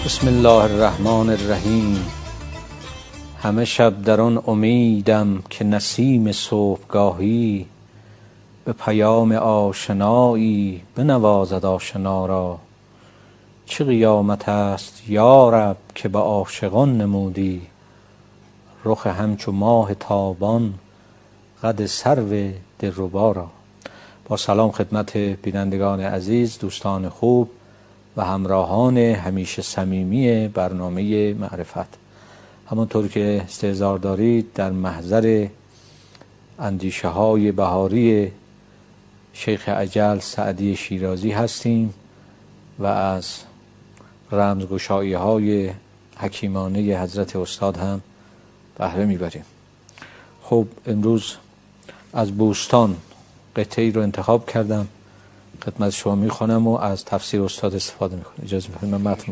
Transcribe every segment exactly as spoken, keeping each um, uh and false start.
بسم الله الرحمن الرحیم. همه شب در آن امیدم که نسیم صبحگاهی به پیام آشنایی بنوازد آشنا را. چه قیامت است یا رب که به عاشقان نمودی، رخ همچو ماه تابان قد سرو دلربا را. با سلام خدمت بینندگان عزیز، دوستان خوب و همراهان همیشه صمیمی برنامه معرفت. همانطور که استحضار دارید در محضر اندیشه های بهاری شیخ اجل سعدی شیرازی هستیم و از رمزگشایی های حکیمانه حضرت استاد هم بهره میبریم. خب امروز از بوستان قطعی رو انتخاب کردم، خدمت شما میخونم و از تفسیر استاد استفاده میکنم. اجازه میکنم من متن.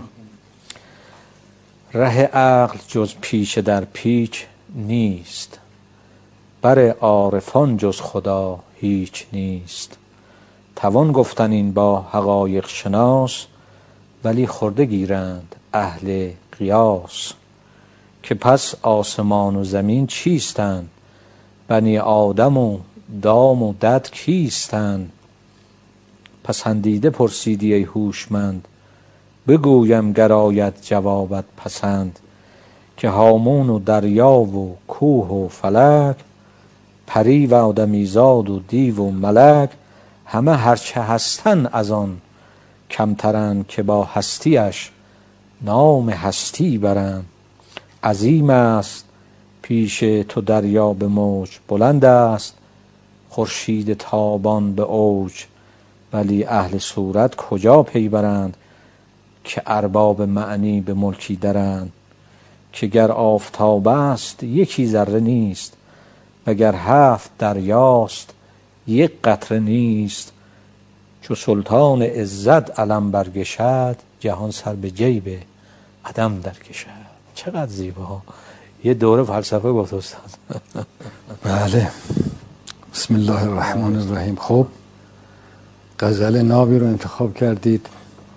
ره عقل جز پیچ در پیچ نیست، بر عارفان جز خدا هیچ نیست. توان گفتن این با حقایق شناس، ولی خرده گیرند اهل قیاس. که پس آسمان و زمین چیستند، بنی آدم و دام و دد کیستند. پسندیده پرسیدی ای هوشمند، بگویم گر آید جوابت پسند. که هامون و دریا و کوه و فلک، پری و آدمیزاد و دیو و ملک. همه هرچه هستن از آن کمترند، که با هستیش نام هستی برند. عظیم است پیش تو دریا به موج بلند است، خورشید تابان به اوج. ولی اهل صورت کجا پی برند، که ارباب معنی به ملکی درند. که گر آفتاب است یکی ذره نیست، وگر هفت دریاست یک قطره نیست. چو سلطان عزت علم برکشد، جهان سر به جیب عدم درکشد. چقدر زیبا، یه دوره فلسفه گفت استاد. بله، بسم الله الرحمن الرحیم. خب غزل نابی رو انتخاب کردید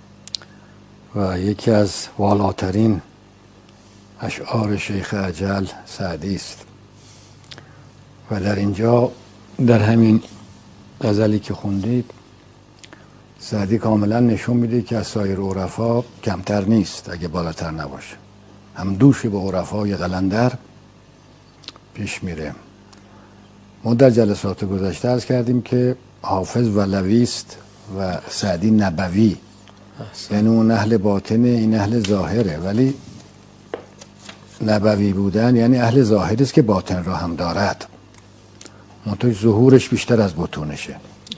و یکی از والاترین اشعار شیخ اجل سعدی است و در اینجا در همین غزلی که خوندید سعدی کاملا نشون میده که از سایر عرفا کمتر نیست، اگه بالاتر نباشه. هم دوش به عرفای قلندر پیش میره. ما در جلسات گذشته عرض کردیم که حافظ ولوی است و سعدی نبوی، یعنی اون اهل باطنه این اهل ظاهره. ولی نبوی بودن یعنی اهل ظاهری است که باطن را هم دارد، منتها ظهورش بیشتر از بطونشه.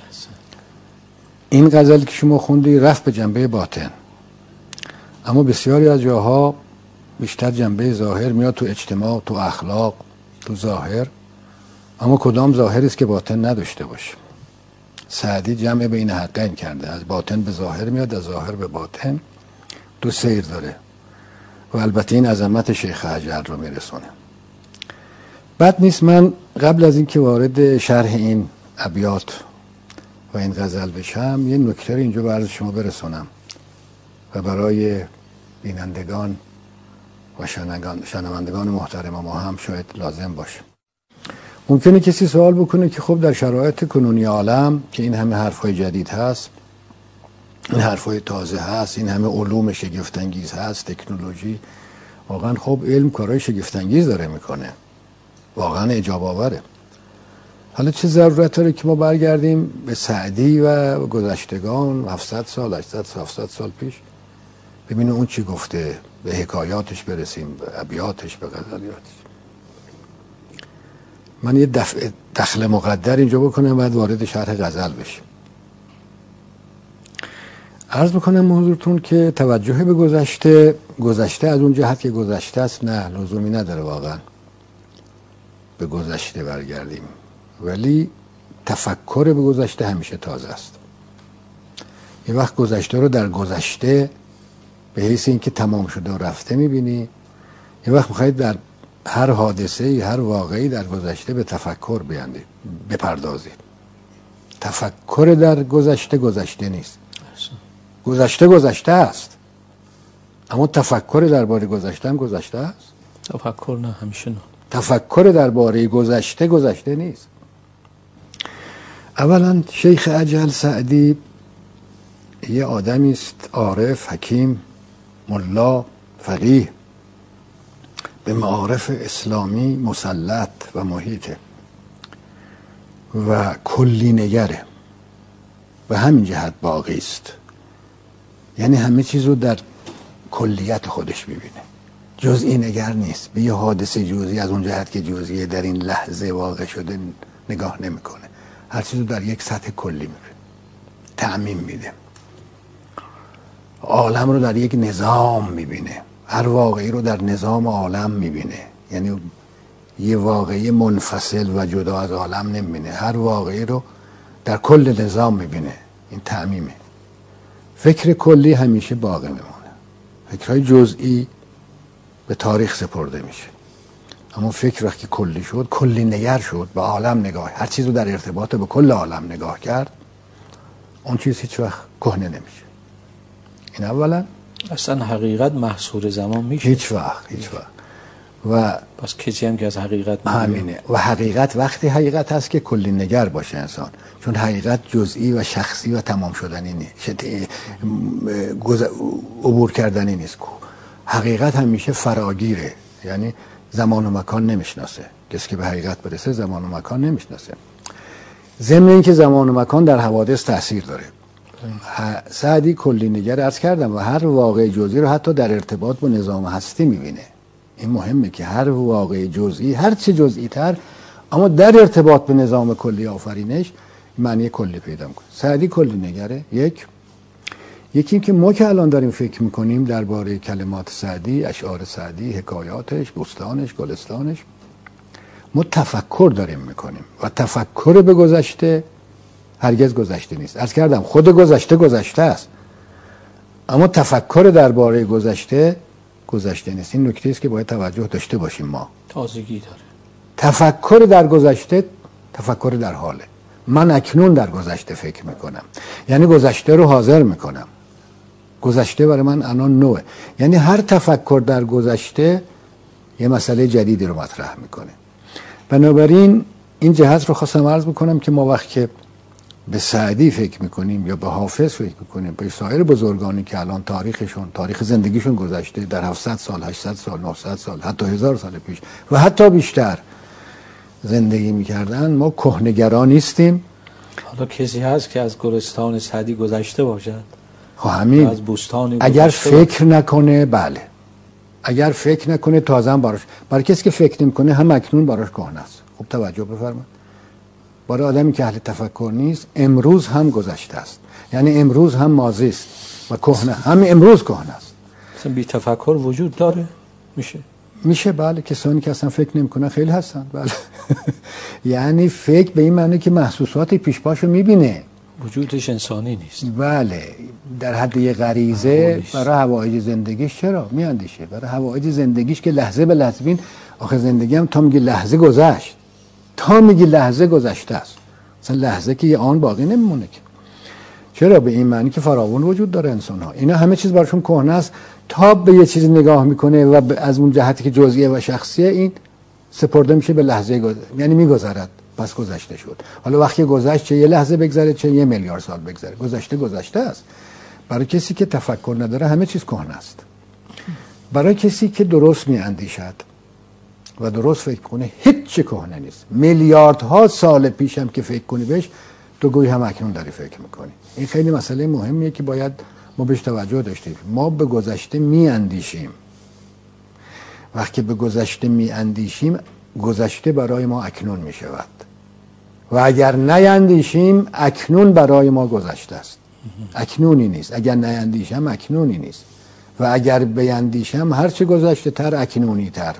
این غزل که شما خوندی رفت به جنبه باطن، اما بسیاری از جاها بیشتر جنبه ظاهر میاد، تو اجتماع، تو اخلاق، تو ظاهر. اما کدام ظاهری است که باطن نداشته باشه؟ سعدی جمع بین حقین کرده، از باطن به ظاهر میاد، از ظاهر به باطن، دو سیر داره و البته این عظمت شیخ اجل رو میرسونه. بد نیست من قبل از اینکه وارد شرح این ابیات و این غزل بشم یه نکته رو اینجا به عرض شما برسونم و برای بینندگان و شنوندگان محترم ما هم شاید لازم باشه. ممکنه کسی سوال بکنه که خب در شرایط کنونی عالم که این همه حرفای جدید هست، این حرفای تازه هست، این همه علوم شگفت‌انگیز هست، تکنولوژی، واقعا خب علم کارهای شگفت‌انگیز داره میکنه، واقعا اجاب آوره. حالا چه ضرورت داره که ما برگردیم به سعدی و گذشتگان هفتصد سال، هشتصد سال، هفتصد سال پیش ببینیم اون چی گفته، به حکایاتش برسیم، به ابیاتش، به غزلیاتش. من یه دفع دخل مقدر اینجا بکنم بعد وارد شرح غزل بشیم. عرض بکنم حضورتون که توجه به گذشته، گذشته از اون جهت که گذشته است نه لزومی نداره واقعا به گذشته برگردیم، ولی تفکر به گذشته همیشه تازه است. یه وقت گذشته رو در گذشته به حیث اینکه تمام شده و رفته میبینی، یه وقت میخواید در هر حادثه‌ای، هر واقعی در گذشته به تفکر بیاندید، بپردازید. تفکر در گذشته گذشته نیست، گذشته گذشته است، اما تفکر درباره گذشته هم گذشته است. تفکر نه، همیشه نه. تفکر درباره گذشته گذشته نیست. اولا شیخ اجل سعدی یه آدمی است عارف، حکیم، ملا، فقیه، به معارف اسلامی مسلط و محیطه و کلی نگره، به همین جهت باقی است. یعنی همه چیز رو در کلیت خودش میبینه، جزئی نگر نیست. به یه حادثه جزئی از اون جهت که جزئی در این لحظه واقع شده نگاه نمیکنه، هر چیز رو در یک سطح کلی میبینه، تعمیم میده. عالم رو در یک نظام میبینه، هر واقعی رو در نظام عالم میبینه. یعنی یه واقعی منفصل و جدا از عالم نمیبینه، هر واقعی رو در کل نظام میبینه. این تعمیمه. فکر کلی همیشه باقی میمونه، فکرهای جزئی به تاریخ سپرده میشه. اما فکر وقتی کلی شد، کلی نگر شد، به عالم نگاه، هر چیز رو در ارتباط به کل عالم نگاه کرد، اون چیز هیچ وقت کهنه نمیشه. این اولا. اصلا حقیقت محصور زمان میشه؟ هیچ وقت، هیچ وقت. و پس کسی هم که از حقیقت همینه. و حقیقت وقتی حقیقت هست که کلی نگر باشه انسان، چون حقیقت جزئی و شخصی و تمام شدنی نیست، عبور کردنی نیست. حقیقت همیشه فراگیره، یعنی زمان و مکان نمیشناسه. کسی که به حقیقت برسه زمان و مکان نمیشناسه. ضمن این که زمان و مکان در حوادث تاثیر داره. سعدی کلی نگر عرض کردم و هر واقع جزئی رو حتی در ارتباط با نظام هستی میبینه. این مهمه که هر واقع جزئی، هر چه جزئی تر، اما در ارتباط به نظام کلی آفرینش معنی کلی پیدا میکنه. سعدی کلی نگره. یک یکی این که ما که الان داریم فکر میکنیم درباره کلمات سعدی، اشعار سعدی، حکایاتش، بستانش، گلستانش، ما تفکر داریم میکنیم و تفکر به گذشته هرگز گذشته نیست. عرض کردم خود گذشته گذشته است، اما تفکر درباره گذشته گذشته نیست. این نکته است که باید توجه داشته باشیم. ما تازگی داره. تفکر در گذشته تفکر در حاله. من اکنون در گذشته فکر میکنم، یعنی گذشته رو حاضر میکنم. گذشته برای من الان نوعه، یعنی هر تفکر در گذشته یه مسئله جدیدی رو مطرح میکنه. بنابراین این جهت رو خواستم عرض بکنم که ما وقت که به سعدی فکر میکنیم یا به حافظ فکر میکنیم، به سایر بزرگانی که الان تاریخشون، تاریخ زندگیشون گذشته در هفتصد سال، هشتصد سال، نهصد سال، حتی هزار سال پیش و حتی بیشتر زندگی میکردن، ما کهنگران نیستیم. حالا کسی هست که از گلستان سعدی گذشته باشد؟ همین. از بوستان اگر فکر نکنه، بله، اگر فکر نکنه تازه هم براش، برای کسی که فکر نمیکنه هم اکنون براش کهنه است. خوب توجه بفرمایید. برای آدمی که اهل تفکر نیست، امروز هم گذشته است، یعنی امروز هم ماضی است و کهنه، هم امروز کهنه است. اصلا بی تفکر وجود داره؟ میشه میشه بله. کسانی که اصلا فکر نمیکنن خیلی هستن، بله. یعنی فکر به این معنی که محسوسات پیش پاشو میبینه، وجودش انسانی نیست. بله، در حد یه غریزه برای حوایج زندگیش چرا میاندیشه، برای حوایج زندگیش که لحظه به لحظه. بین آخه زندگی هم تا میگی لحظه گذشت، تا میگی لحظه گذشته است، مثلا لحظه که یه آن باقی نمیمونه که. چرا؟ به این معنی که فراوون وجود داره انسان ها، اینا همه چیز براشون کهنه است. تا به یه چیز نگاه میکنه و از اون جهتی که جزئیه و شخصیه، این سپرده میشه به لحظه گذشته، یعنی میگذرد، پس گذشته شد. حالا وقتی گذشت، چه یه لحظه بگذره چه یه میلیارد سال بگذره، گذشته گذشته است. برای کسی که تفکر نداره همه چیز کهنه است. برای کسی که درست میاندیشد و درست فکر کنه هیچ چی کهنه نیست. میلیاردها سال پیش هم که فکر کنی بهش، تو گویی هم اکنون داری فکر میکنی. این خیلی مسئله مهمیه که باید ما بهش توجه داشته باشیم. ما به گذشته میاندیشیم. وقتی به گذشته میاندیشیم، گذشته برای ما اکنون میشود و اگر نیندیشیم، اکنون برای ما گذشته است. اکنونی نیست. اگر نیندیشم اکنونی نیست و اگر بیندیشم هرچه گذشته تر اکنونی تر.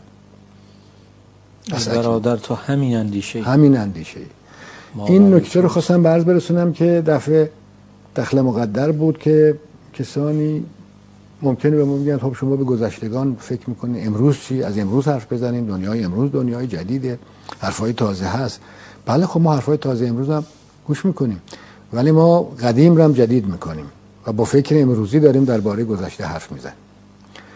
برادر تو همین اندیشه همین اندیشه. این نکته رو خواستم به عرض برسونم که دفعه دخل مقدر بود که کسانی ممکنه به ما میگن خب شما به گذشتگان فکر میکنید، امروز چی؟ از امروز حرف بزنیم، دنیای امروز دنیای جدیده، حرفای تازه هست. بله خب ما حرفای تازه امروز هم گوش میکنیم، ولی ما قدیم رو هم جدید میکنیم و با فکر امروزی داریم درباره گذشته حرف میزنیم.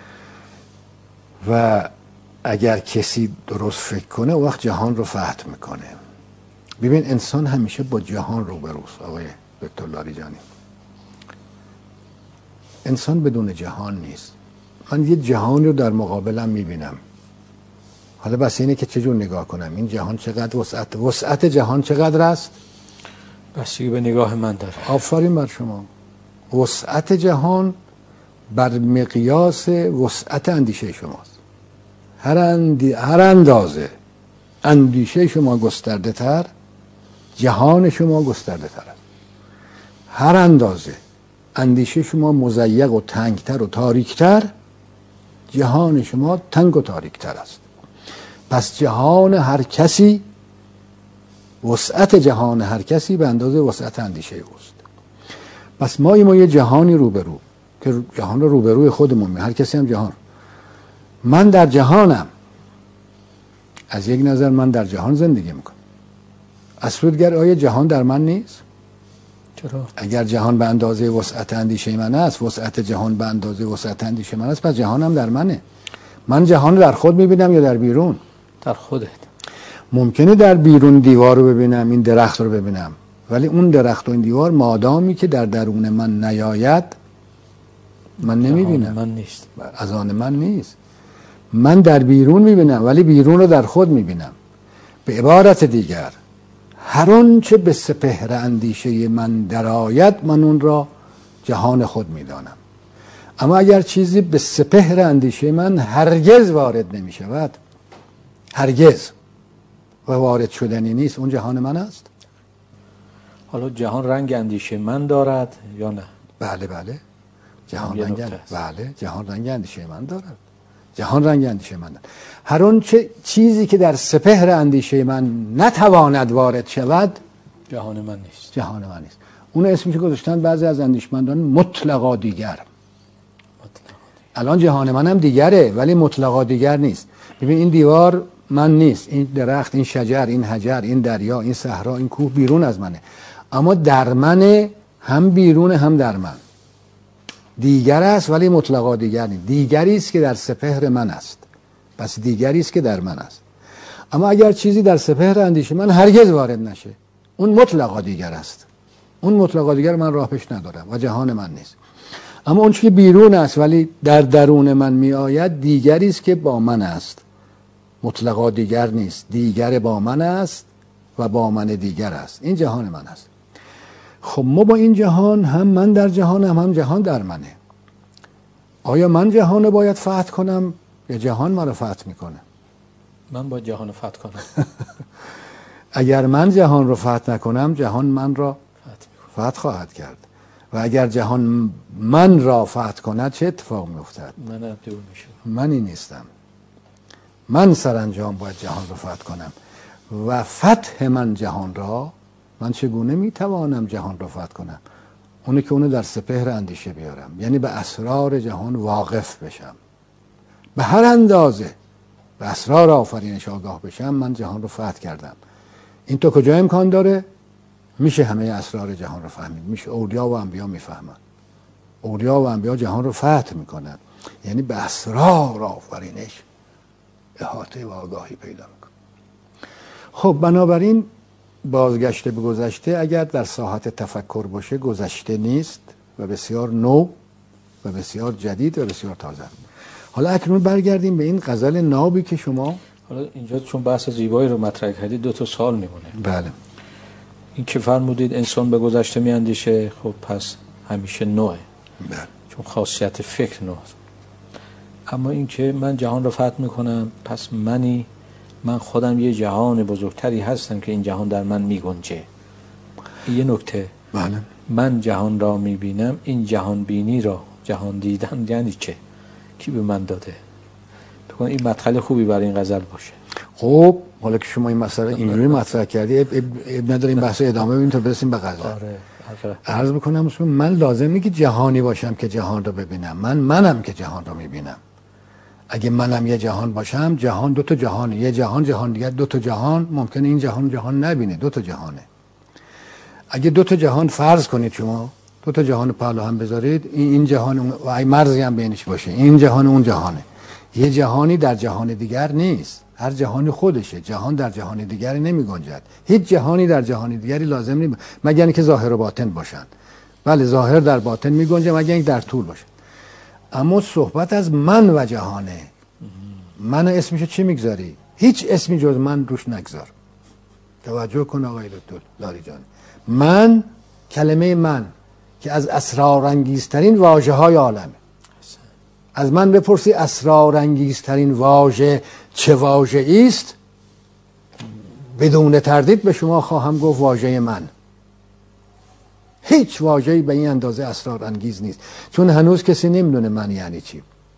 و اگر کسی درست فکر کنه اون وقت جهان رو فتح میکنه. ببین انسان همیشه با جهان روبروست آقای دکتر لاریجانی. انسان بدون جهان نیست. من یه جهان رو در مقابلم میبینم، حالا بس اینه که چجور نگاه کنم. این جهان چقدر وسعت وسعت جهان چقدر است؟ بستگی به نگاه من داره. آفرین بر شما. وسعت جهان بر مقیاس وسعت اندیشه شماست. هر, اندی... هر اندازه اندیشه شما گسترده تر، جهان شما گسترده تر است. هر اندازه اندیشه شما مضیق و تنگتر و تاریکتر، جهان شما تنگ و تاریکتر است. پس جهان هر کسی، وسعت جهان هر کسی به اندازه وسعت اندیشه اوست. پس ما ما یه جهانی روبرو که جهان رو روبروی خودمون می، هر کسی هم جهان. من در جهانم، از یک نظر من در جهان زندگی میکنم. از سودگر آیا جهان در من نیست؟ چرا؟ اگر جهان به اندازه وسعت اندیشه من است، وسعت جهان به اندازه وسعت اندیشه من است، پس جهانم در منه. من جهان رو در خود میبینم یا در بیرون؟ در خودت. ممکنه در بیرون دیوار رو ببینم، این درخت رو ببینم، ولی اون درخت و این دیوار مادامی که در درون من نیاید من نمیبینم. من نیست. از آن من نیست. من در بیرون میبینم ولی بیرون رو در خود میبینم. به عبارت دیگر هر آنچه به سپهر اندیشه من درآید من اون را جهان خود میدانم. اما اگر چیزی به سپهر اندیشه من هرگز وارد نمی شود، هرگز، و وارد شدنی نیست، اون جهان من است. حالا جهان رنگ اندیشه من دارد یا نه؟ بله بله جهان رنگ بله جهان رنگ اندیشه من دارد. جهان رنگ اندیشه من دارد. هر اون چه چیزی که در سپهر اندیشه من نتواند وارد شود جهان من نیست. جهان من نیست. اون اسمش گذاشتن بعضی از اندیشمندان مطلقا دیگر. الان جهان منم دیگره ولی مطلقا دیگر نیست. ببین این دیوار من نیست، این درخت، این شجر، این حجر، این دریا، این صحرا، این کوه بیرون از منه، اما در منه، هم بیرون هم در من. دیگر است ولی مطلقا دیگر نیست. دیگری است که در سپهر من است، پس دیگری است که در من است. اما اگر چیزی در سپهر اندیشه من هرگز وارد نشه، اون مطلقا دیگر است. اون مطلقا دیگر من راه پیش ندارم و جهان من نیست. اما اون چیزی که بیرون است ولی در درون من می آید دیگری است که با من است، مطلقا دیگر نیست. دیگر با من است و با من دیگر است. این جهان من است. خب ما با این جهان، هم من در جهانم هم جهان در منه. آیا من جهان رو باید فتح کنم یا جهان من رو فتح میکنه؟ من باید جهان رو فتح کنم. اگر من جهان رو فتح نکنم جهان من را فتح خواهد کرد و اگر جهان من را فتح کند چه اتفاق میافتد؟ من دور میشم. منی نیستم. من سرانجام باید جهان رو فتح کنم و فتح من جهان را، من چگونه میتوانم جهان رو فتح کنم؟ اونه که اونو در سپهر اندیشه بیارم، یعنی به اسرار جهان واقف بشم، به هر اندازه به اسرار آفرینش آگاه بشم من جهان رو فتح کردم. این تو کجا امکان داره؟ میشه همه اسرار جهان رو فهمید. میشه. اولیا و انبیا میفهمن. اولیا و انبیا جهان رو فتح میکنن، یعنی به اسرار آفرینش احاطه و آگاهی پیدا میکنن. خب بنابراین بازگشته به گذشته اگر در ساحت تفکر باشه گذشته نیست و بسیار نو و بسیار جدید و بسیار تازه. حالا اکنون برگردیم به این غزل نابی که شما، حالا اینجا چون بحث زیبایی رو مطرح کردید دو تا سوال میمونه. بله. این که فرمودید انسان به گذشته میاندیشه، خب پس همیشه نوه. بله. چون خاصیت فکر نوه. اما این که من جهان رو فتح میکنم، پس منی، من خودم یه جهان بزرگتری هستم که این جهان در من میگنجه. یه نکته. بله. من جهان را میبینم، این جهان بینی را، جهان دیدن یعنی چه؟ کی به من داده؟ بکنم این مدخل خوبی برای این غزل باشه. خب حالا که شما این مسئله اینجوری مطرح کردی، اب, اب, اب نداریم بحث ادامه بدیم تا برسیم به غزل. آره. عرض بکنم من لازم نیست که جهانی باشم که جهان رو ببینم. من منم که جهان رو میبینم. اگه منم یه جهان باشم، جهان دو تا جهانه. یه جهان جهان دیگر، دو تا جهان. ممکنه این جهان جهان نبینه، دو تا جهانه. اگه دو تا جهان فرض کنید شما، دو تا جهان پهلو هم بذارید، این این جهان و ای مرزی هم بینش باشه، این جهان اون جهانه. یه جهانی در جهان دیگر نیست، هر جهانی خودشه، جهان در جهان دیگری نمی گنجد. هیچ جهانی در جهان دیگری لازم نیست مگر اینکه ظاهر و باطن باشند. بله ظاهر در باطن می گنجه مگر اینکه در طول باشه. اما صحبت از من و جهانه. من اسمشو چی میگذاری؟ هیچ اسمی جز من روش نگذار. توجه کن آقای دکتر لاری جان. من، کلمه من که از اسرارانگیزترین واژه های عالمه. از من بپرسی اسرارانگیزترین واژه چه واژه‌ای است، بدون تردید به شما خواهم گفت واژه من. هیچ واژه‌ای به این اندازه اسرارانگیز نیست، چون هنوز کسی نمیدونه من یعنی چی.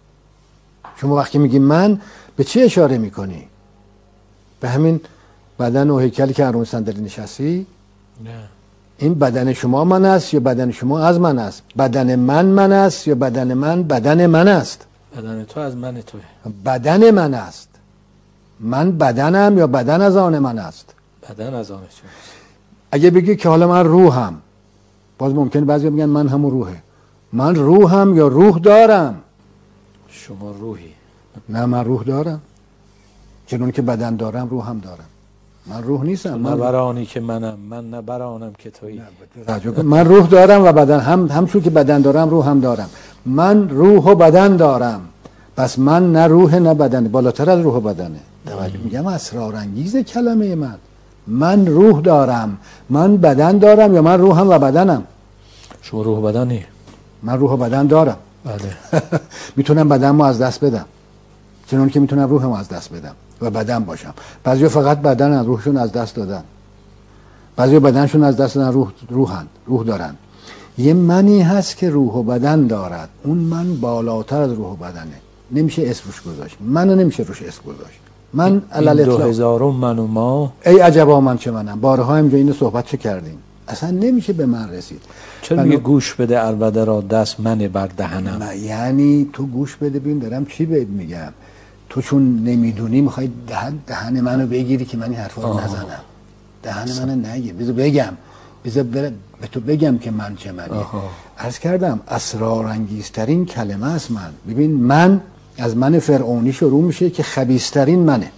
شما وقتی میگی من به چی اشاره میکنی؟ به همین بدن و هیکلی که روی صندلی نشستی؟ نه. این بدن شما من است یا بدن شما از من است؟ بدن من من است یا بدن من بدن من است؟ بدن تو از من توه. بدن من است. من بدنم یا بدن از آن من است؟ بدن از آن توست. اگه بگی که حالا من روحم، باز ممکنه بعضی بگن من همون روحه. من روحم یا روح دارم؟ شما روحی. نه من روح دارم، چون که بدن دارم روح هم دارم. من روح نیستم. من برانی که منم، من نه برانم که تویی. من روح دارم و بدن هم همچون که بدن دارم روح هم دارم. من روح و بدن دارم، پس من نه روح نه بدن، بالاتر از روح و بدنه. توجه میگم اسرارانگیز کلمه من. من روح دارم، من بدن دارم یا من روحم و بدنم؟ شما روح و بدنی؟ من روح و بدن دارم. بله. میتونم بدنمو از دست بدم، چون که میتونم روحمو از دست بدم و بدن باشم. بعضیا فقط بدن روحشون از دست دادن، بعضیا بدنشون از دست دادن، روح روحن روح دارن. یه منی هست که روح و بدن دارد، اون من بالاتر از روح و بدنه، نمیشه اسم روش گذاشت. منو نمیشه روش اسم گذاشت. من علل اطلاق دو هزارم من و ما، ای عجبا من چه منم. بارها اینجا اینو صحبت چه کردیم، اصلا نمیشه به من رسید. چرا میگه گوش بده عربده را دست من بر دهنم؟ نه یعنی تو گوش بده ببین دارم چی بهت میگم. تو چون نمیدونی میخوای دهن دهن منو بگیری که من این حرفا رو نزنم. دهن منو نگیر، بذار بگم، بذار به تو بگم که من چه منی. عرض کردم اسرارانگیزترین کلمه است من. ببین من از من فرعونی شروع میشه که خبیثترین منه،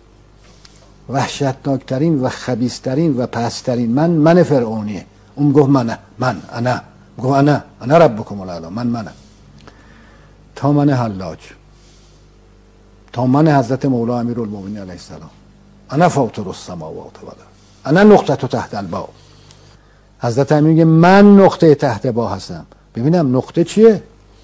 وحشتناکترین و خبیثترین و پسترین من من فرعونیه. اون گفت من من انا گفت انا انا ربکم الاعلی، من منم. تا من حلاج، تا من حضرت مولا امیرالمومنین علیه السلام، انا فاطر السماوات والارض انا نقطه تحت الباء. حضرت امیر میگه من نقطه تحت با هستم. ببینم نقطه چیه؟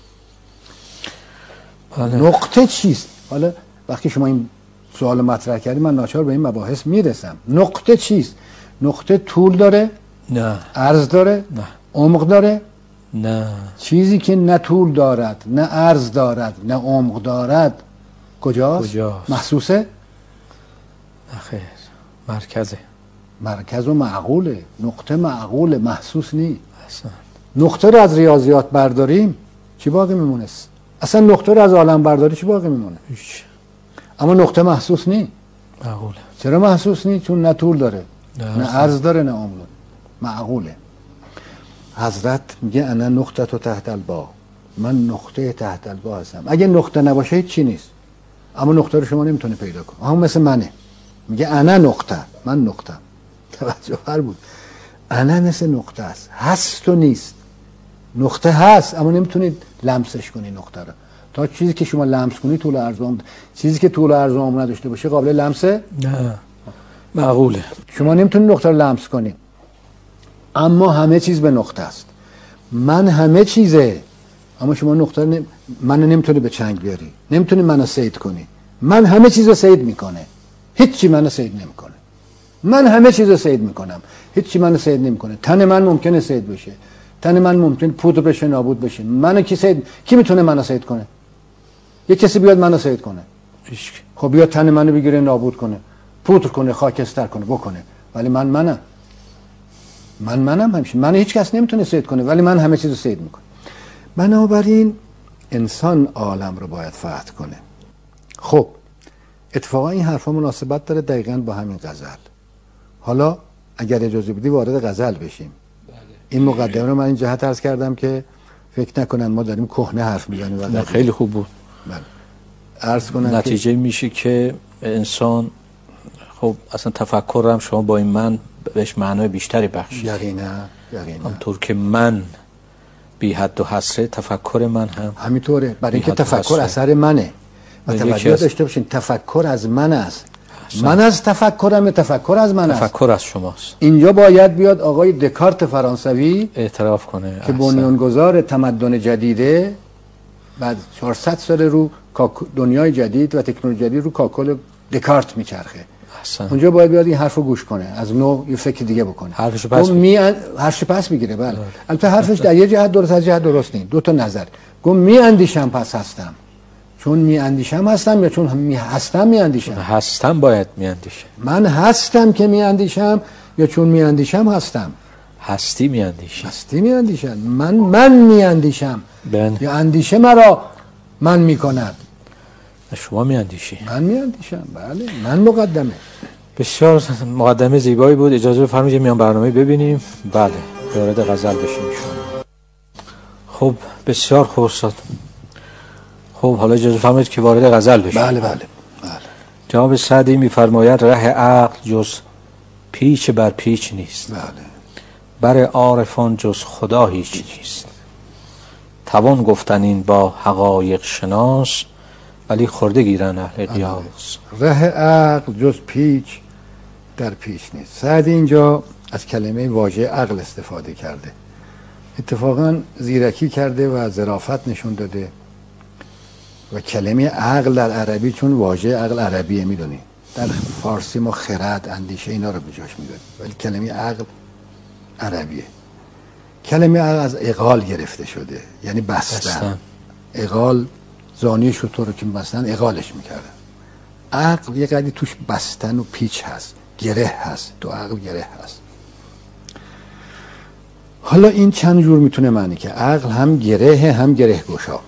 بله. نقطه چیست؟ حالا وقتی شما این سوال مطرح کردی من ناچار به این مباحث میرسم. نقطه چیست؟ نقطه طول داره؟ نه. عرض داره؟ نه. عمق داره؟ نه. چیزی که نه طول دارد، نه عرض دارد، نه عمق دارد کجاست؟ کجاست؟ محسوسه؟ خیر، مرکزه. مرکز و معقوله. نقطه معقوله، محسوس نی. اصلا نقطه رو از ریاضیات برداریم چی باقی میمونه؟ اصلا نقطه رو از عالم برداری چی باقی میمونه؟ هیچ. اما نقطه محسوس نی. معقوله. چرا محسوس نی؟ چون نه طول داره، نه, نه عرض داره، نه عمق داره. معقوله. حضرت میگه انا نقطه تو تحت الباء، من نقطه تحت الباء هستم. اگه نقطه نباشه هیچ چی نیست، اما نقطه رو شما نمیتونه پیدا کنی. همون مثل منه، میگه انا نقطه، من نقطه. توجه هر بود انا مثل نقطه است، هست و نیست. نقطه هست اما نمیتونید لمسش کنی نقطه رو. تا چیزی که شما لمس کنی طول عرض عمر، چیزی که طول عرض عمر نداشته باشه قابل لمسه؟ نه. معقوله. شما نمیتونید نقطه رو لمس کنی، اما همه چیز به نقطه است. من همه چیزه، اما شما نقطه رو نم... منو نمیتونی به چنگ بیاری، نمیتونی منو سید کنی. من همه چیز رو سید میکنه، هیچی منو سید نمیکنه. من همه چیز رو سید میکنم، هیچی منو سید نمیکنه. تن من ممکنه سید بشه، تن من ممکنه پودر بشه، نابود بشه. منو کی سید، کی میتونه منو سید کنه؟ یه کسی بیاد منو سید کنه. هیچ. خب بیاد تن منو بگیره، نابود کنه، پودر کنه، خاکستر کنه، بکنه. ولی من منم. من منم همیشه. من هیچ کس نمیتونه سید کنه، ولی من همه چیز رو سید میکنم. بنابراین انسان عالم رو باید فتح کنه. خب اتفاقا این حرفا مناسبت داره دقیقاً با همین غزل. حالا اگر اجازه بدی وارد غزل بشیم. بله. این مقدمه رو من این جهت عرض کردم که فکر نکنن ما داریم کهنه حرف میزنیم. نه خیلی خوب بود. بله. عرض کنم نتیجه که میشه که انسان خب اصلا تفکرم شما با این من بهش معنای بیشتری بخشید. یقینا یقینا همطور که من بی حد و حصره، تفکر من هم همینطوره. برای اینکه تفکر اثر منه و توجه از... داشته باشین تفکر از من است. من از تفکرم، تفکر از من است. تفکر از شماست. اینجا باید بیاد آقای دکارت فرانسوی اعتراف کنه که بنیانگذار تمدن جدیده، بعد چهارصد سال رو دنیای جدید و تکنولوژی جدید رو کاکل دکارت میچرخه. احسن. اونجا باید بیاد این حرفو گوش کنه، از نو یه فکر دیگه بکنه. حرفش پس می حرفش پس میگیره. بله. البته حرفش در یه جهت درست، از جهت درست نیست. دو تا نظر. گفت می اندیشم پس هستم. چون می اندیشم هستم یا چون می هستم می اندیشم؟ هستم باید می اندیشم. من هستم که می اندیشم یا چون می اندیشم هستم؟ هستی می اندیشم. هستی می اندیشم. من من می اندیشم. بله. یا اندیشه مرا من می کند. شما می اندیشی. من می اندیشم. بله. من مقدمه. بسیار مقدمه زیبایی بود. اجازه بفرمایید میان برنامه ببینیم. بله وارد غزل بشیم شما. خب بسیار خوب استاد. خب حالا اجازه بفرمایید که وارد غزل بشیم. بله بله بله. جناب سعدی میفرماید ره عقل جز پیچ بر پیچ نیست. بله. بر عارفان جز خدا هیچ نیست. توان گفتن این با حقایق شناس، ولی خورده گیرن اهل قیاس. ره عقل جز پیچ در پیچ نیست. سعدی اینجا از کلمه واژه عقل استفاده کرده. اتفاقا زیرکی کرده و ظرافت نشون داده. و کلمه عقل در عربی، چون واژه عقل عربیه میدونی، در فارسی ما خرد، اندیشه اینا رو به جاش میدونیم، ولی کلمه عقل عربیه. کلمه عقل از عقال گرفته شده، یعنی بستن. عقال زانی شتر رو که بستن عقالش میکردن. عقل یه قدری توش بستن و پیچ هست، گره هست. تو عقل گره هست. حالا این چند جور میتونه معنی که عقل هم گره هم گره گشا.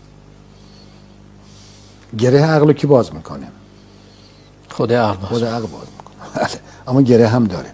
گره عقل رو کی باز میکنه؟ خود عقل باز خود عقل باز میکنه. اما گره هم داره.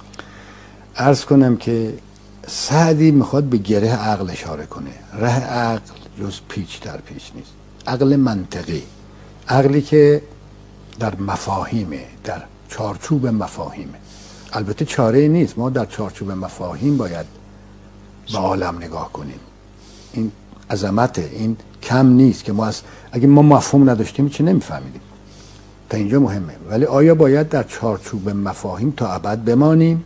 عرض کنم که سعدی میخواد به گره عقل اشاره کنه. ره عقل جز پیچ در پیچ نیست. عقل منطقی، عقلی که در مفاهیمه، در چارچوب مفاهیمه. البته چاره نیست، ما در چارچوب مفاهیم باید به عالم نگاه کنیم. این عظمت، این کم نیست که ما از اگه ما مفهوم نداشتیم چی نمیفهمیدیم. تا اینجا مهمه. ولی آیا باید در چارچوب مفاهیم تا ابد بمانیم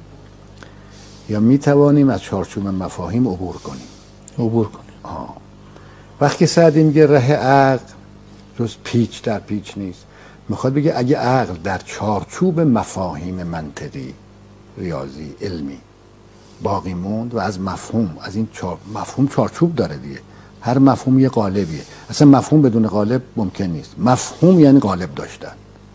یا میتوانیم از چارچوب مفاهیم عبور کنیم؟ عبور کنیم. آه. وقتی سعدی میگه ره عقل جز پیچ در پیچ نیست، میخواد بگه اگه عقل در چارچوب مفاهیم منطقی، ریاضی، علمی باقی موند و از مفهوم، از این چار... مفهوم چارچوب داره دیگه. هر مفهوم یه قالبیه. اصلا مفهوم بدون قالب ممکن نیست. مفهوم یعنی قالب داشتن.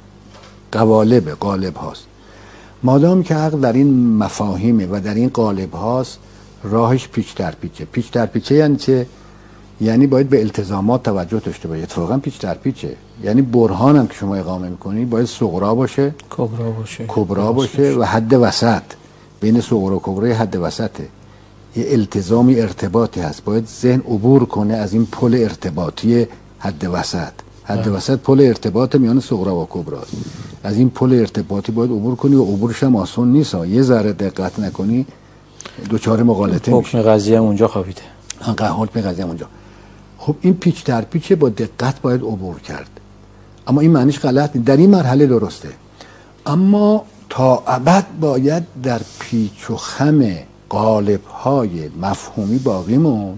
قوالب قالب هاست. مادام که عقل در این مفاهیمه و در این قالب هاست، راهش پیچ در پیچه. پیچ در پیچه یعنی چه؟ یعنی باید به التزامات توجه داشته باشه. اتفاقا پیچ در پیچه. یعنی برهان هم که شما اقامه میکنی باید صغرا باشه، کبرا باشه، کبرا باشه و حد وسط. بین صغرا و کبرا حد وسطه. یه التزامی، ارتباطی هست. باید ذهن عبور کنه از این پل ارتباطی حد وسط. حد وسط پل ارتباط میان صغرا و کبرا. از این پل ارتباطی باید عبور کنی و عبورش هم آسان نیست. یه ذره دقت نکنی دوچار مغالطه میشه. حکم قضیه هم اونجا خوابیده. حکم قضیه هم اونجا. خب این پیچ در پیچ با دقت باید عبور کرد. اما این معنیش غلط نیست. در این مرحله درسته. اما تا ابد باید در پیچ و خم قالب‌های مفهومی باقی موند.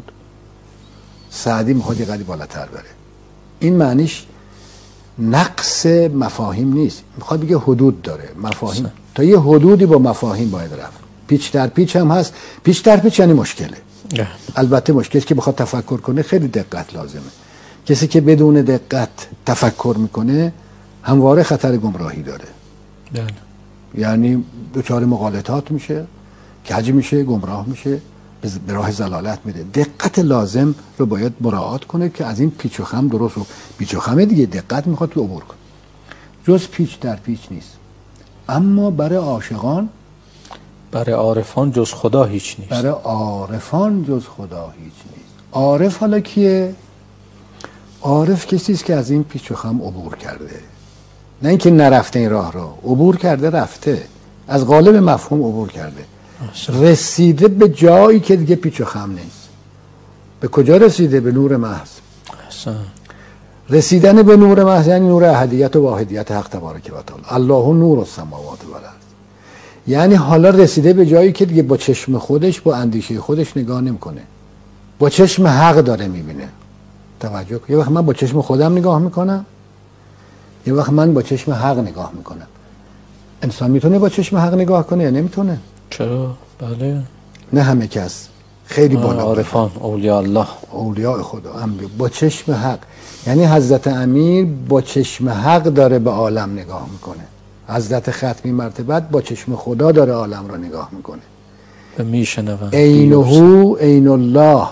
سعدی میخواد یه قدری بالاتر بره. این معنیش نقص مفاهیم نیست. میخواد بگه حدود داره مفاهیم. سن. تا یه حدودی با مفاهیم باید رفت. پیچ در پیچ هم هست. پیچ در پیچ یعنی مشکله. اه. البته مشکلی که بخواد تفکر کنه خیلی دقت لازمه. کسی که بدون دقت تفکر میکنه همواره خطر گمراهی داره. ده. یعنی دچار مغالطات میشه، کج میشه، گمراه میشه، به راه ضلالت میره. دقت لازم رو باید مراعات کنه که از این پیچ و خم درست و پیچ و خم دیگه دقت میخواد تو عبور کنه. جز پیچ در پیچ نیست. اما برای عاشقان، برای عارفان جز خدا هیچ نیست. برای عارفان جز خدا هیچ نیست. عارف حالا کیه؟ عارف کسی است که از این پیچ و خم عبور کرده، نه اینکه نرفته این راه را، عبور کرده، رفته، از قالب مفهوم عبور کرده، رسیده به جایی که دیگه پیچ و خم نیست. به کجا رسیده؟ به نور محض. رسیدن به نور محض یعنی نور احدیت و واحدیت حق تبارک و تعالی. الله نور السماوات و الارض. یعنی حالا رسیده به جایی که دیگه با چشم خودش، با اندیشه خودش نگاه نمیکنه، با چشم حق داره میبینه. توجه کن، یه وقت من با چشم خودم نگاه میکنم، یه وقت من با چشم حق نگاه میکنم. انسان میتونه با چشم حق نگاه کنه یا نمیتونه؟ چرا؟ بله. نه همه کس، خیلی بالا عارفان، اولیاء الله، اولیاء خدا انبیا با چشم حق. یعنی حضرت امیر با چشم حق داره به عالم نگاه میکنه. حضرت ختمی مرتبت با چشم خدا داره عالم رو نگاه میکنه. و میشنوند. عینه عین الله،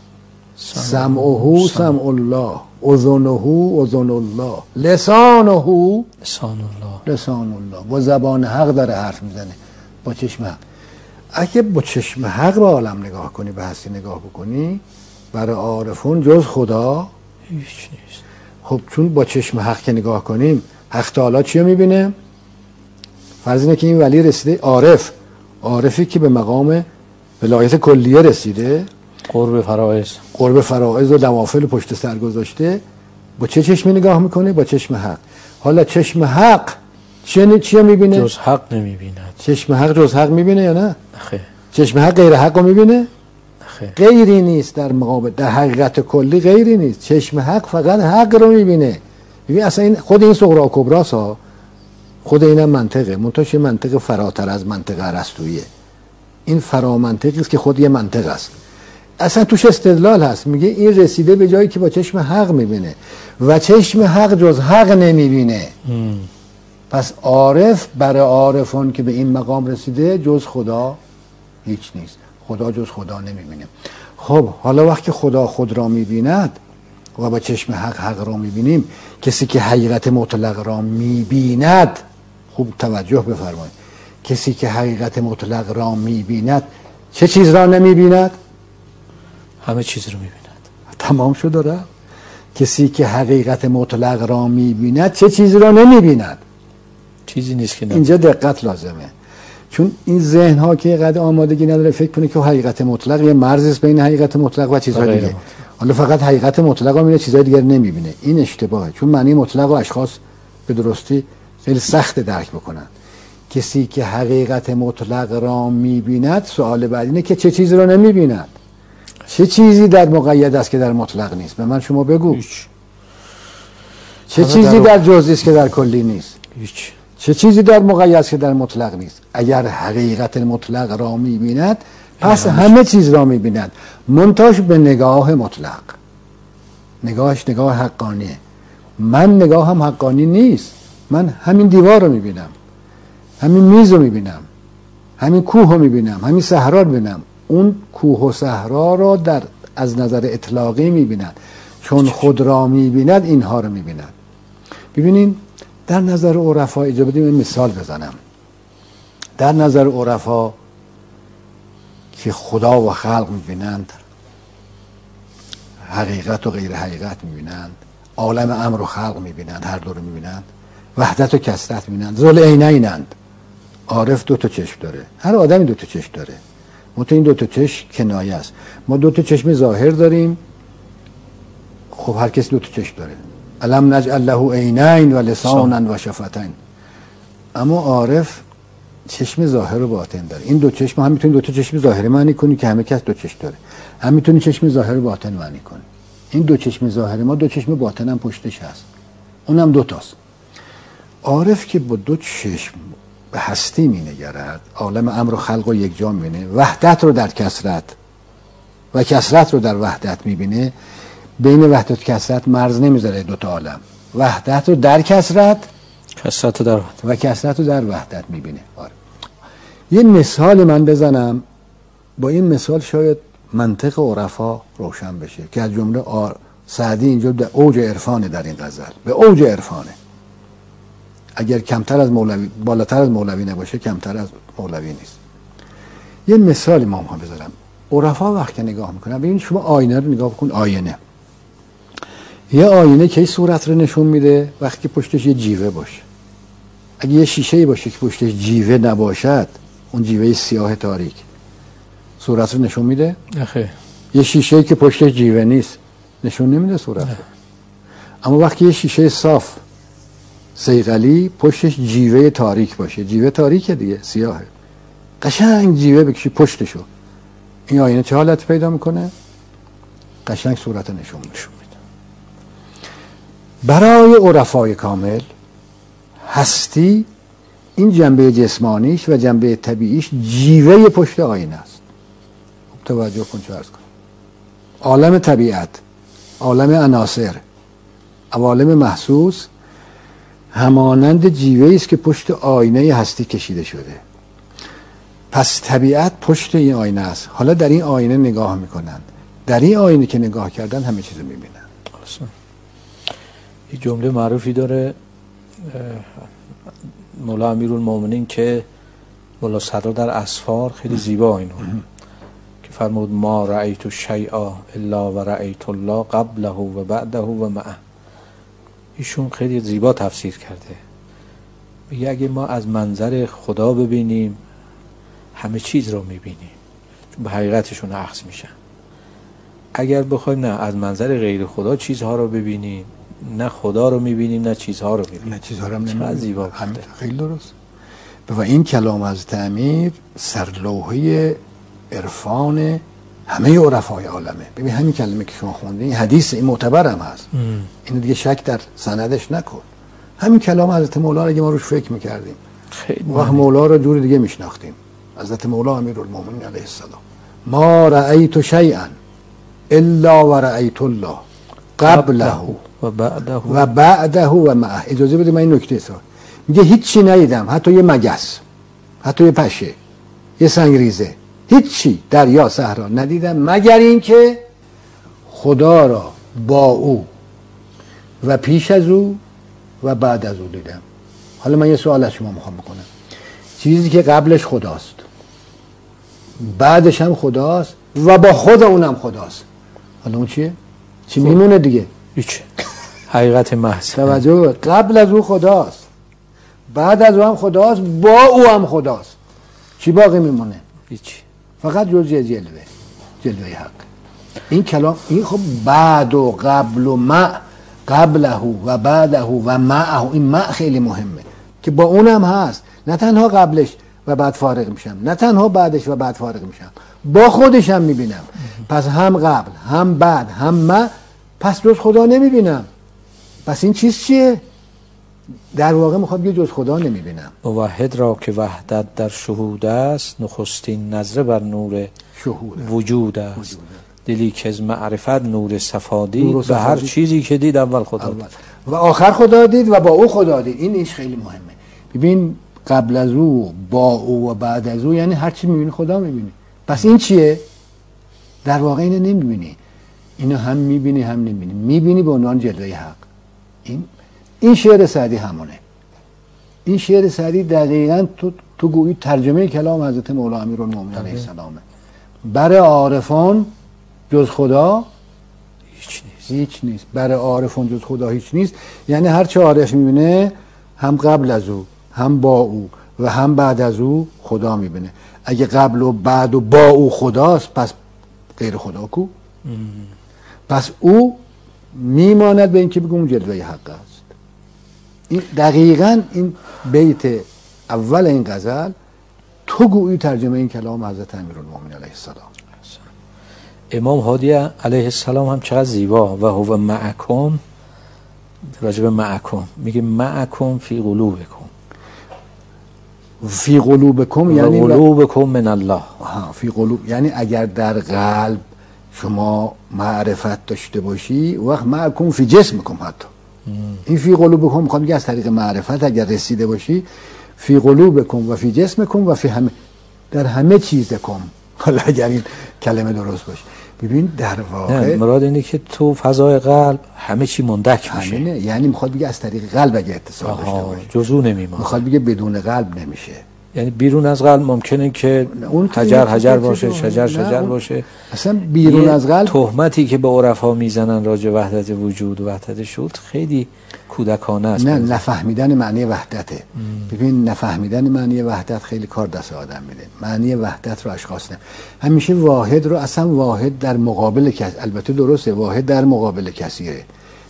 سمعه سمع الله، اذنه اذن الله، لسانه لسان الله، لسان الله. با زبان حق داره حرف میزنه، با چشم حق. اگه با چشم حق به عالم نگاه کنی، به هستی نگاه بکنی، برای عارفون جز خدا هیچ نیست. خب چون با چشم حق که نگاه کنیم، حق تعالی چی رو میبینه؟ فرض اینه که این ولی رسیده، عارف، عارفی که به مقام ولایت کلیه رسیده، قرب فرائض، قرب فرائض و نوافل پشت سر گذاشته، با چه چشمی نگاه میکنه؟ با چشم حق. حالا چشم حق چه چی میبینه؟ جز حق نمیبیند. چشم حق جز حق میبینه یا نه؟ نخیر. چشم حق غیر حق رو میبینه؟ نخیر. غیری نیست در مقابل، در حقیقت کلی غیری نیست. چشم حق فقط حق رو میبینه. ببین اصلا این خود این صغرا و کبراست ها، خود اینم منطقه، منتها یه منطق فراتر از منطق ارسطوییه. این فرا منطقی است که خود یه منطق است، اصلا توش استدلال هست. میگه این رسیده به جایی که با چشم حق میبینه و چشم حق جز حق نمیبینه. پس عارف برای عارفان که به این مقام رسیده جز خدا هیچ نیست، خدا جز خدا نمیبینه. خب حالا وقتی خدا خود را میبیند و با چشم حق حق را میبینیم، کسی که حقیقت مطلق را میبیند، خوب توجه بفرمایید، کسی که حقیقت مطلق را میبیند چه چیز را نمیبیند؟ همه چیز رو میبیند. تمام شد داره. کسی که حقیقت مطلق را میبیند چه چیزی را نمیبیند؟ چیزی نیست که اینجا دقت لازمه، چون این ذهن ها که قد آمادگی نداره فکر کنه که حقیقت مطلق یه مرزی است بین حقیقت مطلق و چیزهای دیگه. حالا فقط حقیقت مطلق رو میبینه، چیزهای دیگر نمیبینه. این اشتباهه، چون معنی مطلق و اشخاص به درستی خیلی سخت درک بکنن. کسی که حقیقت مطلق را میبیند، سوال بعد اینه که چه چیزی رو نمیبیند؟ چه چیزی در مقید است که در مطلق نیست؟ به من شما بگو. هیچ. چه چیزی در جزئی است که در کلی نیست؟ هیچ. چه چیزی در مقید است که در مطلق نیست؟ اگر حقیقت مطلق را میبیند پس همه چیز را میبیند، منتاش به نگاه مطلق. نگاهش نگاه حقانیه. من نگاهم حقانی نیست، من همین دیوار رو میبینم، همین میز رو میبینم، همین کوه رو میبینم، همین صحرا رو میبینم. اون کوه و صحرا را در از نظر اطلاقی میبیند، چون خود را میبیند اینها رو میبیند. ببینین در نظر عرفا، اجازه بدید مثال بزنم. در نظر عرفا که خدا و خلق میبینند، حقیقت و غیر حقیقت میبینند، عالم امر و خلق میبینند، هر دو رو میبینند، وحدت و کثرت میبینند، ذل عینینند. عارف دو تا چشم داره، هر آدمی دو تا چشم داره، منتها این دو تا چشم کنایه است. ما دو تا چشم ظاهر داریم، خب هر کس دو تا چشم داره. الم نجعل له عینین و لسانا و شفتین. اما عارف چشم ظاهر و باطن داره. این دو چشم هم میتونی دو تا چشم ظاهری معنی کنی که همه کس دو چشم داره، هم میتونی چشم ظاهر و باطن معنی کنی. این دو چشم ظاهری ما، دو چشم باطن هم پشتش هست، اونم دو تاست. عارف که با دو چشم به هستی می نگرد، عالم امر و خلق و یک جا می بینه، وحدت رو در کثرت و کثرت رو در وحدت می بینه. بین وحدت و کثرت مرز نمیذاره دو تا عالم، وحدت رو در کثرت، کثرت رو در وحدت و کثرت رو در وحدت می بینه. آره. یه مثال من بزنم، با این مثال شاید منطق عرفا روشن بشه که از جمله آر... سعدی اینجا به اوج عرفانه، در این غزل به اوج عرفانه. اگر کمتر از مولوی، بالاتر از مولوی نباشه کمتر از مولوی نیست. یه مثال ما هم بذارم. عرفا وقتی نگاه میکنن، ببین شما آینه رو نگاه بکن، آینه یه آینه که صورت رو نشون میده وقتی پشتش یه جیوه باشه. اگه یه شیشه باشه که پشتش جیوه نباشد، اون جیوه سیاه تاریک صورت رو نشون میده؟ آخه یه شیشه که پشتش جیوه نیست نشون نمیده صورت رو. اما وقتی یه شیشه صاف صیقلی پشتش جیوه تاریک باشه، جیوه تاریکه دیگه، سیاهه، قشنگ جیوه بکشی پشتشو، این آینه چه حالت پیدا میکنه؟ قشنگ صورت نشون میده. برای عرفای کامل هستی این جنبه جسمانیش و جنبه طبیعیش جیوه پشت آینه است. توجه کن چه عرض کن. عالم طبیعت، عالم عناصر، عوالم محسوس همانند جیوه‌ای است که پشت آینه هستی کشیده شده. پس طبیعت پشت این آینه است. حالا در این آینه نگاه میکنن، در این آینه که نگاه کردن همه چیزو میبینن. یه جمله معروفی داره مولا امیرالمومنین که مولا صدرا در اسفار خیلی زیبا اینو که فرمود ما رأیت شیئا الا و رأیت الله قبله و بعده و معه. ایشون خیلی زیبا تفسیر کرده. میگه اگه ما از منظر خدا ببینیم همه چیز رو میبینیم، چون به حقیقتشون اخذ میشن. اگر بخوایم نه از منظر غیر خدا چیزها رو ببینیم، نه خدا رو میبینیم نه چیزها رو میبینیم. نه چیزها رو هم نمیبینیم. زیبا بوده. خیلی درست. و این کلام از امیر سرلوحه عرفان همه عرفای عالمه. ببین همین کلمه که شما خوندین این حدیث، این معتبر هم هست. اینو دیگه شک در سندش نکن. همین کلام حضرت مولا اگه ما روش فکر میکردیم وقت مولا رو جور دیگه میشناختیم. حضرت مولا امیرالمومنین علیه السلام ما رأیت شیئا الا و رأیت الله قبله و بعده و بعده و معه. اجازه بده من این نکته سار میگه هیچی ندیدم، حتی یه مگس، حتی یه پشه، یه سنگریزه، هیچی دریا صحرا ندیدم مگر این که خدا را با او و پیش از او و بعد از او دیدم. حالا من یه سوال از شما میخوام بکنم. چیزی که قبلش خداست، بعدش هم خداست و با خود اونم خداست، حالا اون چیه؟ چی میمونه دیگه؟ هیچ. حقیقت محض. توجه، قبل از او خداست، بعد از او هم خداست، با او هم خداست. چی باقی میمونه؟ هیچ. فقط جزء جلوه، جلوه حق. این کلام این خب بعد و قبل و مع، قبله و بعده و معه، این مع خیلی مهمه که با اونم هست. نه تنها قبلش و بعد فارغ میشم، نه تنها بعدش و بعد فارغ میشم، با خودش هم میبینم. پس هم قبل هم بعد هم مع، پس جز خدا نمیبینم. پس این چیز چیه؟ در واقع میخواد بگه جز خدا نمیبینم. موحد را که وحدت در شهود است، نخستین نظره بر نور شهود وجود است. دلی که از معرفت نور صفادی، به هر چیزی که دید اول خدا اول. و آخر خدا دید و با او خدا دید. این ایش خیلی مهمه. ببین قبل از او، با او و بعد از او، یعنی هر چی میبینی خدا میبینی. پس این چیه؟ در واقع اینو نمیبینی، اینو هم میبینی هم نمیبینی، میبینی به عنوان جلوه حق. این این شعر سعدی همونه. این شعر سعدی دقیقاً تو تو گویی ترجمه کلام حضرت مولا امیرالمومنین علیه السلامه. برای عارفان جز خدا هیچ نیست. هیچ نیست. برای عارفان جز خدا هیچ نیست. یعنی هر چه عارف میبینه هم قبل از او، هم با او و هم بعد از او خدا میبینه. اگه قبل و بعد و با او خداست، پس غیر خدا کو؟ ام. پس او میماند به اینکه بگم جلوه حق است. این دقیقاً این بیت اول این غزل تو گویی ترجمه این کلام حضرت امیرالمومنین علیه السلام. امام هادی علیه السلام هم چقدر زیبا و هو معکم، راجب معکم میگه معکم فی قلوبکم، فی قلوبکم یعنی قلوبکم من الله. ها فی قلوب یعنی اگر در قلب شما معرفت داشته باشی، وقت معکم فی جسمکم. حتی ام. این فی قلوبکم میخوام بگه از طریق معرفت اگر رسیده باشی، فی قلوبکم و فی جسمکم و فی همه، در همه چیزکم. حالا اگر این کلمه درست باشه، ببین در واقع مراد اینه که تو فضای قلب همه چی مندک میشه. همینه. یعنی میخواد بگه از طریق قلب اگه اتصال داشته باشه، جزو نمیمونه. میخواد بگه بدون قلب نمیشه. یعنی بیرون از قلب ممکنه که اون حجر حجر باشه، شجر شجر باشه. اصلا بیرون از قلب تهمتی که به عرفا میزنن راجع وحدت وجود و وحدت شهود خیلی کودکانه است. نه، نفهمیدن معنی وحدته. ببین نفهمیدن معنی وحدت خیلی کار دست آدم میده. معنی وحدت رو اشخاص نه. همیشه واحد رو اصلا واحد در مقابل کس، البته درسته واحد در مقابل کثیره،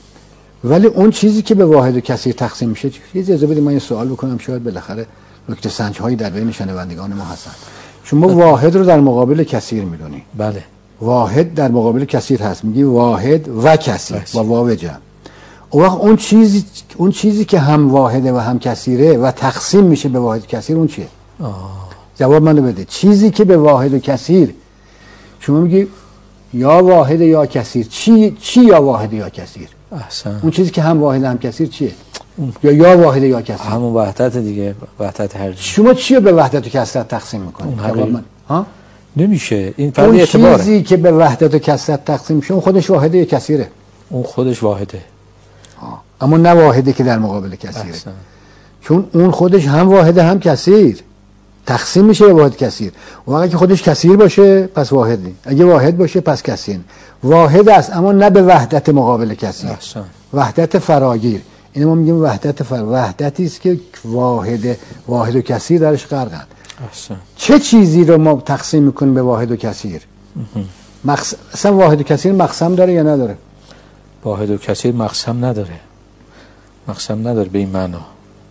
ولی اون چیزی که به واحد و کثیر تقسیم میشه، یه اجازه بدید من یه سوال بکنم، شاید بالاخره نکته سنج هایی در بین شنوندگان ما هستن. شما واحد رو در مقابل کثیر میدونی؟ بله. واحد در مقابل کثیر هست، میگی واحد و کثیر با واو جمع. اون وقت اون چیزی اون چیزی که هم واحده و هم کثیره و تقسیم میشه به واحد و کثیر، اون چیه؟ آه. جواب منو بده. چیزی که به واحد و کثیر، شما میگی یا واحد یا کثیر، چی چی یا واحد یا کثیر؟ احسن. اون چیزی که هم واحد هم کثیر چیه؟ یا یا واحد یا کثیر؟ همون وحدت دیگه، وحدت هر چیز. شما چی رو به وحدت و کثرت تقسیم میکنید؟ جواب من ها نمیشه. این اون اعتباره. چیزی که به وحدت و کثرت تقسیم میشه اون خودش واحده یا کثیره؟ اون خودش واحده. آه. اما نه واحده که در مقابل کثیره. احسن. چون اون خودش هم واحده هم کثیر، تقسیم میشه به واحد کثیر. و اگه خودش کثیر باشه پس واحد نیست، اگه واحد باشه پس کثیر. واحد است اما نه به وحدت مقابل کثیر. احسن. وحدت فراگیر. این ما میگیم وحدت فر وحدتی است که واحد واحد و کثیر درش غرقن. احسن. چه چیزی رو ما تقسیم میکنیم به واحد و کثیر؟ مقس... اصلا واحد و کثیر مقسم داره یا نداره؟ واحد و کثیر مقسم نداره. مقسم نداره به این معنا.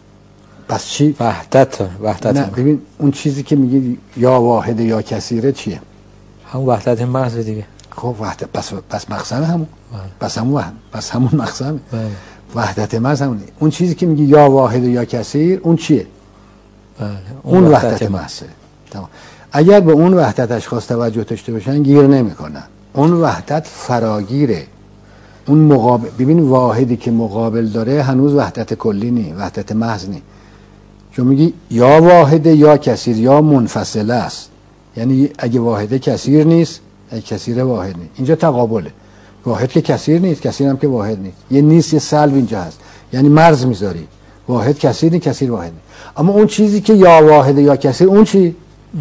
پس چی؟ وحدت. وحدت. نه ببین اون چیزی که میگی یا واحد یا کثیره چیه؟ همون وحدت محض دیگه. خب وحدت پس پس مقسم همون. پس همون وحد. پس همون مقسمه. بله. وحدت محض همونه. اون چیزی که میگی یا واحد یا کثیر اون چیه؟ بله. اون, اون وحدت, وحدت محضه. تمام. اگر به اون وحدت اشخاص توجه داشته باشن گیر نمیکنن. اون وحدت فراگیره. اون مقابل، ببین واحدی که مقابل داره هنوز وحدت کلی نی، وحدت محض نی. چون میگی یا واحد یا کثیر یا منفصله است، یعنی اگه واحده کثیر نیست، اگه کثیر واحد نیست. اینجا تقابله. واحد که کثیر نیست، کثیر هم که واحد نیست. یه نیست یه سلب اینجا هست، یعنی مرز میذاری. واحد کثیر نیست، کثیر واحد نیست. اما اون چیزی که یا واحد یا کثیر اون چی؟ ام.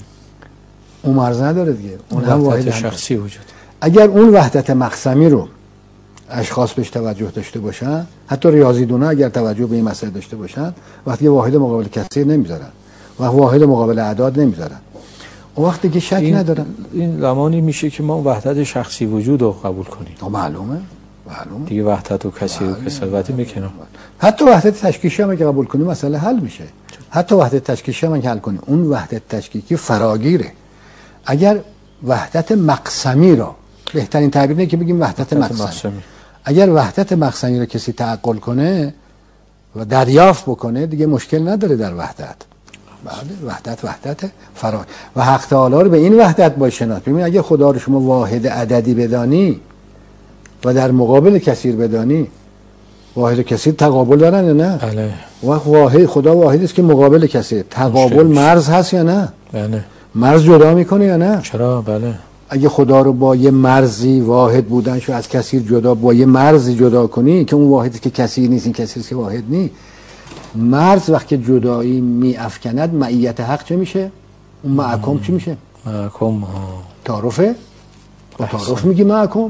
اون مرز نداره دیگه. اون هم واحد شخصی وجود. اگر اون وحدت مقسمی رو اشخاص بهش توجه داشته باشن، حتی ریاضیدونا اگر توجه به این مسئله داشته باشن، وقتی واحد مقابل کثیر نمیذارن و واحد مقابل اعداد نمیذارن، اون وقتی که شک این ندارن. این زمانی میشه که ما وحدت شخصی وجود رو قبول کنیم. معلومه معلومه دیگه وحدت و کثیر و کثرت میکنه. حتی وحدت تشکیکی هم اگه قبول کنیم مسئله حل میشه. حتی وحدت تشکیکی هم اگه حل کنیم، اون وحدت تشکیکی فراگیره. اگر وحدت مقسمی رو، بهترین تعبیر اینه که بگیم وحدت, وحدت مقسمی. مقسمی اگر وحدت مقسمی رو کسی تعقل کنه و دریافت بکنه دیگه مشکل نداره در وحدت. بله وحدت وحدت فرا و حق تعالی رو به این وحدت باید شناخت. ببین اگه خدا رو شما واحد عددی بدانی و در مقابل کثیر بدانی، واحد و کثیر تقابل دارن یا نه؟ بله. وقت واحد خدا واحدی است که مقابل کثیر، تقابل مرز هست یا نه؟ بله. مرز جدا میکنه یا نه؟ چرا؟ بله. اگه خدا رو با یه مرزی واحد بودنشو از کثیر جدا، با یه مرزی جدا کنی که اون واحدی که کثیر نیست، این کثیر که واحد نیست، مرز وقتی جدایی می افکند معیت حق چه میشه؟ اون معکم چی میشه؟ معکم تعارفه؟ با تعارف میگی معکم؟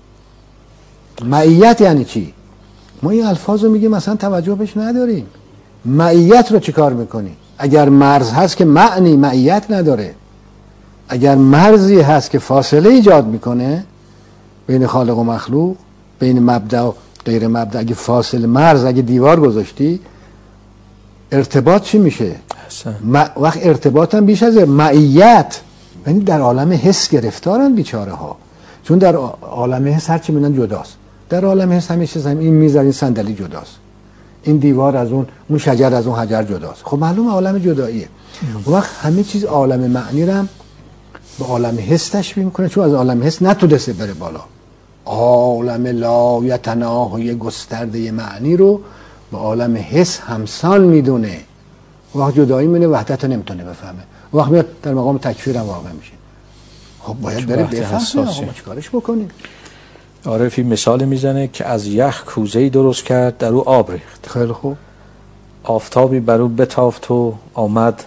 معیت یعنی چی؟ ما این الفاظ رو میگیم مثلا توجه بهش نداریم. معیت رو چی کار میکنی؟ اگر مرز هست که معنی معیت نداره، اگر مرزی هست که فاصله ایجاد میکنه بین خالق و مخلوق، بین مبدأ و غیر مبدأ، اگه فاصله مرز، اگه دیوار گذاشتی، ارتباط چی میشه؟ وقت ارتباط هم بیش از معیت، یعنی در عالم حس گرفتارن بیچاره ها. چون در عالم حس هر چی میدن جداست. در عالم حس همه چیز هم این میز این صندلی جداست، این دیوار از اون، اون شجر از اون حجر جداست. خب معلومه عالم جداییه. وقت همه چیز عالم معنی رو به عالم حس تشبیه میکنه، چون از عالم حس نتونسته بره بالا. عالم لا یتناهی گسترده معنی رو به عالم حس همسان میدونه. وقت جدایی میونه وحدت رو نمیتونه بفهمه، وقت میاد در مقام تکفیر هم واقع میشه. خب باید بره بفهمه. خب چیکارش بکنیم؟ عارفی مثال میزنه که از یخ کوزه‌ای درست کرد، در او آب ریخت. خیلی خوب. آفتابی بر او بتافت و آمد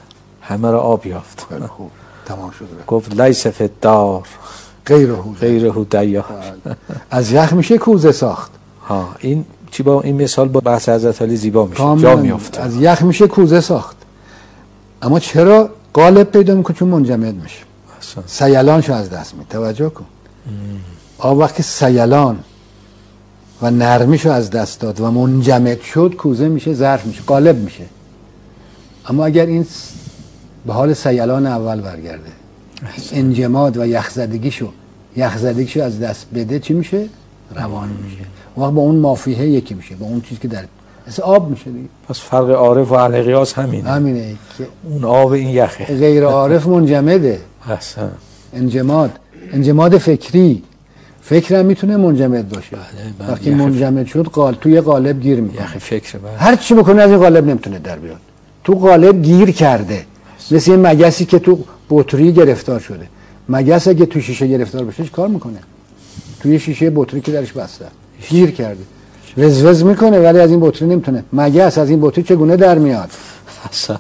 همه را آب یافت. خیلی خوب، تمام شده. گفت لیس فی الدار غیره غیره دیار. از یخ میشه کوزه ساخت. ها این چی با این مثال با بحث حضرت علی زیبا میشه، کاملا جا میفته. از یخ میشه کوزه ساخت. اما چرا قالب پیدا میکنه؟ چون منجمد میشه. سیلانشو از دست میده. توجه کن. آب وقتی سیلان و نرمیشو از دست داد و منجمد شد، کوزه میشه، ظرف میشه، قالب میشه. اما اگر این به حال سیلان اول برگرده، انجماد و یخزدگیشو یخزدگیشو از دست بده، چی میشه؟ روان میشه. وقت با اون مافیه یکی میشه، با اون چیزی که در مثل آب میشه دیگه. پس فرق عارف و اهل قیاس همینه. همینه که اون آب این یخه. غیر عارف منجمده. احسن. انجماد، انجماد فکری. فکر هم میتونه منجمد باشه. بله، وقتی منجمد شد قال توی قالب گیر میکنه. یخ فکر بله. هر چی بکنه از این قالب نمیتونه در بیاد. تو قالب گیر کرده. مثل این مگسی که تو بطری گرفتار شده. مگس اگه تو شیشه گرفتار بشه کار میکنه؟ توی شیشه بطری که درش بسته گیر کرده، وزوز میکنه ولی از این بطری نمیتونه. مگس از این بطری چگونه در میاد؟ اصلا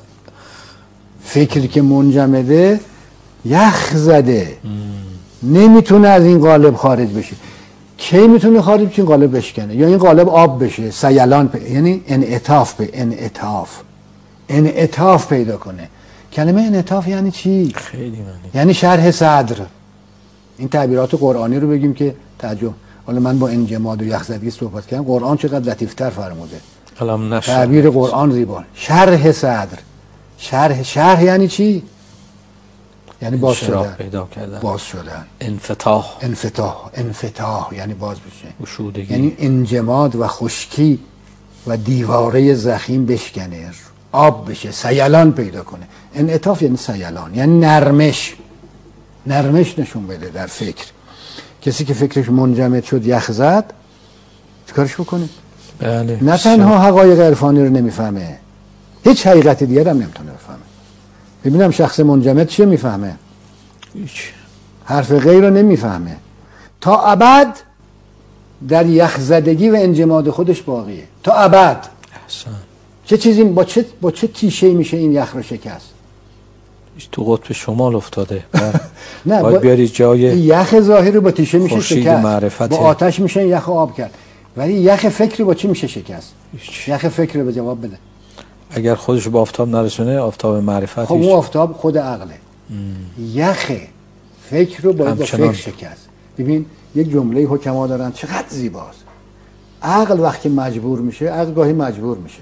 فکری که منجمده یخ زده، نمیتونه از این قالب خارج بشه. کی میتونه خارج بشه؟ این قالب بشکنه یا این قالب آب بشه، سیلان پی... یعنی انعطاف به انعطاف انعطاف پیدا کنه. کلمه انعطاف یعنی چی؟ خیلی معنی. یعنی شرح صدر. این تعبیرات قرآنی رو بگیم که تعجب. حالا من با انجماد و یخزدگی صحبت کردم، قرآن چقدر لطیفتر فرموده. کلام نشه. تعبیر قرآن زیبا. شرح صدر. شرح شرح یعنی چی؟ یعنی باز شدن. پیدا کردن. باز شدن. انفتاح. انفتاح. انفتاح یعنی باز بشه. گشودگی. یعنی انجماد و خشکی و دیواره زخیم بشکنه، آب بشه، سیلان پیدا کنه. انعطاف یعنی سیلان، یعنی نرمش. نرمش نشون بده در فکر. کسی که فکرش منجمد شد، یخ زد، چیکارش بکنه؟ بله. نه تنها حقایق عرفانی رو نمیفهمه، هیچ حقیقت دیگر هم نمیتونه بفهمه. ببینم شخص منجمد چیه میفهمه؟ هیچ. حرف غیر رو نمیفهمه. تا ابد در یخزدگی و انجماد خودش باقیه. تا ابد. احسن. چه چیزی با چه با چه تیشه میشه این یخ رو شکست؟ تو قطب شمال افتاده. نه، باید بیاری جای یخ ظاهری با تیشه میشه شکست، معرفت. با آتش میشه یخ آب کرد. ولی یخ فکری با چی میشه شکست؟ هیچ. یخ فکری به جواب بده. اگر خودش به آفتاب نرسونه، آفتاب معرفت. خب اون آفتاب خود عقله. یخ فکر رو باید با فکر شکست. ببین یک جمله حکما دارن چقدر زیباست. عقل وقتی مجبور میشه، عقل گاهی مجبور میشه.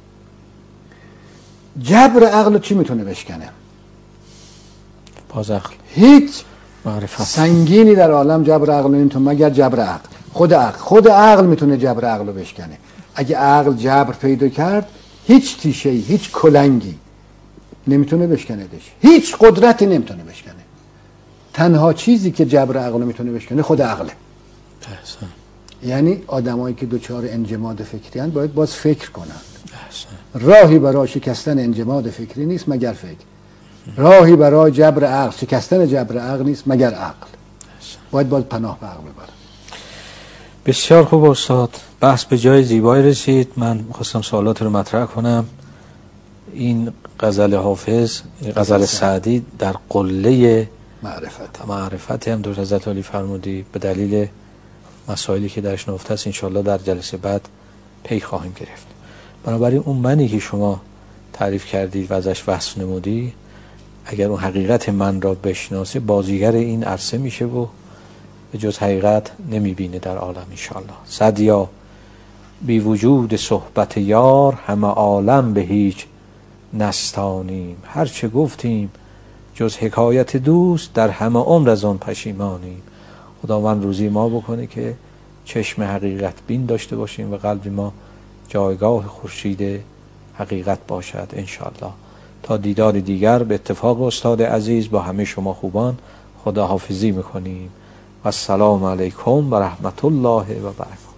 جبر عقل چی میتونه بشکنه؟ باز عقل. هیچ معرفت. سنگینی در عالم جبر عقل نمیتونه مگر جبر عقل. خود عقل خود عقل میتونه جبر عقل رو بشکنه. اگه عقل جبر پیدا کرد، هیچ تیشه‌ای، هیچ کلنگی نمیتونه بشکندش. هیچ قدرتی نمیتونه بشکنه. تنها چیزی که جبر عقل رو میتونه بشکنه خود عقله. احسن. یعنی آدمایی که دوچار انجماد فکری هستند باید باز فکر کنند. احسن. راهی برای شکستن انجماد فکری نیست مگر فکر. راهی برای جبر عقل، شکستن جبر عقل نیست مگر عقل. باید باید پناه به عقل ببرن. بسیار خوب استاد، بحث به جای زیبایی رسید. من خواستم سوالات رو مطرح کنم. این غزل حافظ، غزل سعدی در قله معرفت معرفت هم در حضرت علی فرمودی، به دلیل مسائلی که درش نهفته است انشالله در جلسه بعد پی خواهیم گرفت. بنابراین اون منی که شما تعریف کردید و ازش وصف نمودی، اگر اون حقیقت من را بشناسه، بازیگر این عرصه میشه و به جز حقیقت نمیبینه در عالم انشالله. صدیا بی وجود صحبت یار، همه عالم به هیچ نستانیم. هر چه گفتیم جز حکایت دوست، در همه عمر از آن پشیمانیم. خداوند روزی ما بکنه که چشم حقیقت بین داشته باشیم و قلب ما جایگاه خورشید حقیقت باشد انشالله. تا دیدار دیگر به اتفاق استاد عزیز با همه شما خوبان خداحافظی میکنیم و السلام علیکم و رحمت الله و برکاته.